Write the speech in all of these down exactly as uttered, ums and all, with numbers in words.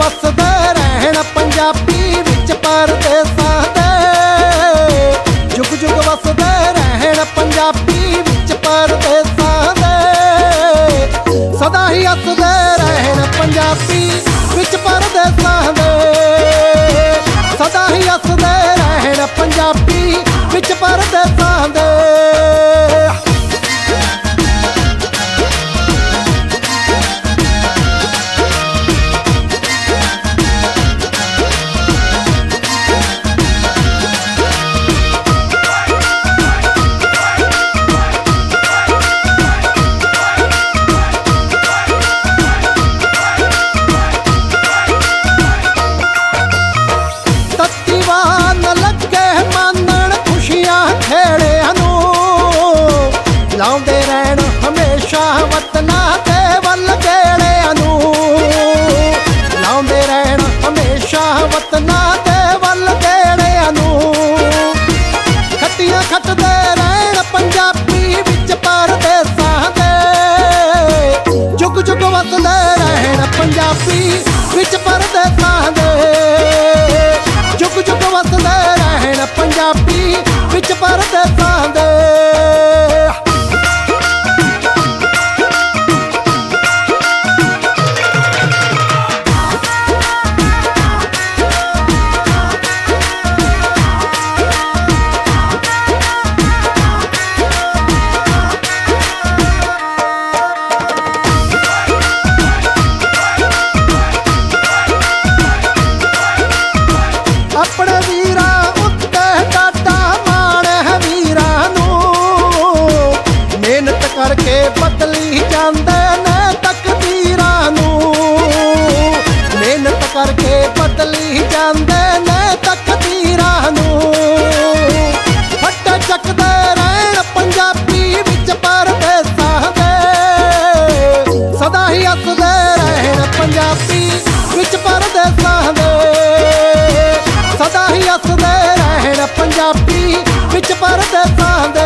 ਵਸਦੇ ਰਹਿਣ ਪੰਜਾਬੀ ਵਿੱਚ ਪਰਦੇਸਾਂ ਦੇ। ਜੁਗ ਜੁਗ ਵਸਦੇ ਰਹਿਣ ਪੰਜਾਬੀ ਵਿੱਚ ਪਰਦੇਸਾਂ ਦੇ। ਸਦਾ ਹੀ ਹੱਸਦੇ ਰਹਿਣ ਪੰਜਾਬੀ ਵਿੱਚ ਪਰਦੇਸਾਂ ਦੇ। ਸਦਾ ਹੀ ਹੱਸਦੇ ਰਹਿਣ ਪੰਜਾਬੀ ਵਿੱਚ ਪਰਦੇਸਾਂ ਦੇ। ਲਾਉਂਦੇ ਰਹਿਣ ਹਮੇਸ਼ਾ ਵਤਨਾਂ ਦੇ ਵੱਲ ਗੇੜਿਆਂ ਨੂੰ। ਲਾਉਂਦੇ ਰਹਿਣ ਹਮੇਸ਼ਾ ਵਤਨਾਂ ਦੇ ਵੱਲ ਗੇੜਿਆਂ ਨੂੰ। ਖੱਟੀਆਂ ਖੱਟਦੇ ਰਹਿਣ ਪੰਜਾਬੀ ਵਿੱਚ ਪਰਦੇਸਾਂ ਦੇ। ਜੁਗ ਜੁਗ ਵਸਦੇ ਰਹਿਣ ਪੰਜਾਬੀ ਵਿੱਚ ਪਰਦੇਸਾਂ ਦੇ। ਜੁਗ ਜੁਗ ਵਸਦੇ ਰਹਿਣ ਪੰਜਾਬੀ ਵਿੱਚ ਪਰਦੇਸਾਂ ਦੇ। ਆਪਣੇ ਵੀਰਾਂ ਉੱਤੇ ਸਾਡਾ ਮਾਣ ਹੈ ਵੀਰਾਂ ਨੂੰ। ਮਿਹਨਤ ਕਰਕੇ ਬਦਲੀ ਜਾਂਦੇ ਨੇ ਤਕਦੀਰਾਂ ਨੂੰ। ਮਿਹਨਤ ਕਰਕੇ ਬਦਲੀ ਜਾਂਦੇ ਨੇ ਤਕਦੀਰਾਂ ਨੂੰ। ਫੱਟੇ ਚੱਕਦੇ ਰਹਿਣ ਪੰਜਾਬੀ ਵਿੱਚ ਪਰਦੇਸਾਂ ਦੇ। ਸਦਾ ਹੀ ਹੱਸਦੇ ਰਹਿਣ ਪੰਜਾਬੀ ਵਿੱਚ ਪਰਦੇਸਾਂ ਦੇ। ਸਦਾ ਹੀ ਹੱਸਦੇ ਰਹਿਣ ਪੰਜਾਬੀ ਵਿੱਚ ਪਰਦੇਸਾਂ ਦੇ।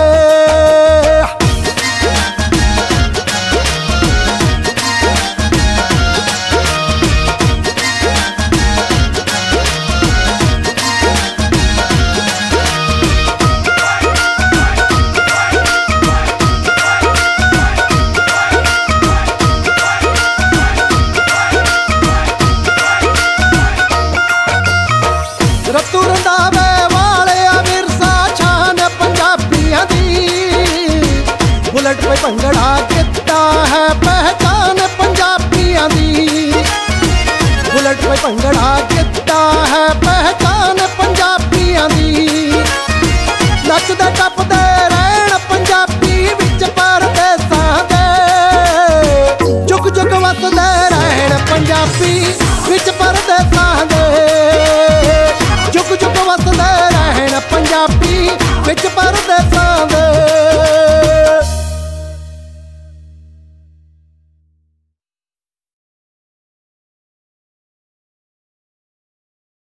ਰਤੂ ਰੰਧਾਵੇ ਵਾਲਿਆ ਵਿਰਸਾ ਸ਼ਾਨ ਪੰਜਾਬੀਆਂ ਦੀ। ਬੁਲਟ ਪੇ ਭੰਗੜਾ ਗਿੱਧਾ ਹੈ ਪਹਿਚਾਨ ਪੰਜਾਬੀਆਂ ਦੀ। ਬੁਲਟ ਪੇ ਭੰਗੜਾ ਗਿੱਧਾ ਹੈ ਪਹਿਚਾਨ ਪੰਜਾਬੀਆਂ ਦੀ। ਨੱਚਦੇ ਟੱਪਦੇ ਰਹਿਣ ਪੰਜਾਬੀ ਵਿੱਚ ਪਰਦੇਸਾਂ ਦੇ। ਜੁਗ ਜੁਗ ਵਸਦੇ ਰਹਿਣ ਪੰਜਾਬੀ ਵਿੱਚ ਪਰਦੇਸਾਂ